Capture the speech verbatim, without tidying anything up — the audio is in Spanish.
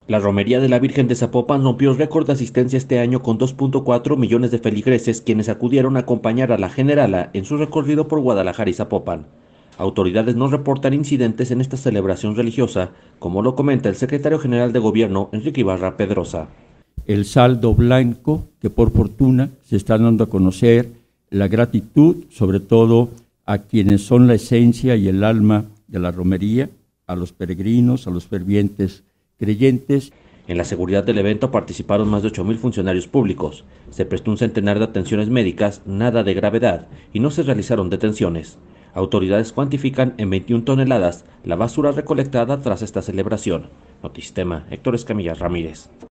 La romería de la Virgen de Zapopan rompió récord de asistencia este año con dos punto cuatro millones de feligreses quienes acudieron a acompañar a la Generala en su recorrido por Guadalajara y Zapopan. Autoridades no reportan incidentes en esta celebración religiosa, como lo comenta el secretario general de Gobierno, Enrique Ibarra Pedrosa. El saldo blanco, que por fortuna se está dando a conocer, la gratitud, sobre todo a quienes son la esencia y el alma de la romería, a los peregrinos, a los fervientes creyentes. En la seguridad del evento participaron más de ocho mil funcionarios públicos. Se prestó un centenar de atenciones médicas, nada de gravedad, y no se realizaron detenciones. Autoridades cuantifican en veintiuna toneladas la basura recolectada tras esta celebración. Notisistema, Héctor Escamilla Ramírez.